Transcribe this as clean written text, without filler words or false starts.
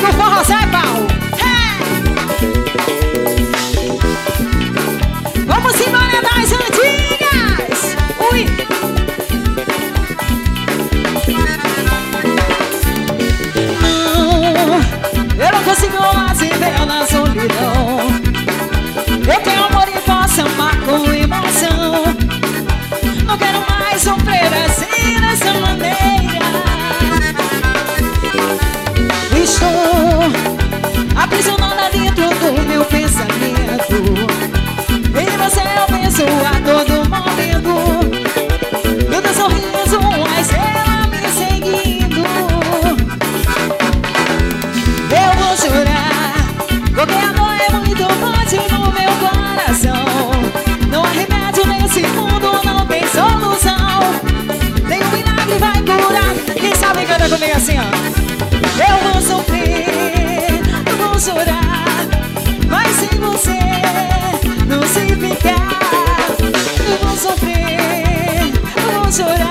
com forró, sai, Paulo. Vamos embora das antigas. Ui. Eu não consigo mais viver na solidão. Eu tenho amor e posso amar com emoção. Não quero mais sofrer assim dessa maneira. Estou aprisionada dentro do meu pensamento. Em você eu penso a todo momento. Do teu sorriso, a estrela me seguindo. Eu vou chorar, porque a dor é muito forte no meu coração. Não há remédio nesse mundo, não tem solução. Nem um milagre vai curar. Quem sabe canta comigo assim, ó. Eu vou sofrer, eu vou chorar, mas sem você não sei ficar. Eu vou sofrer, eu vou chorar.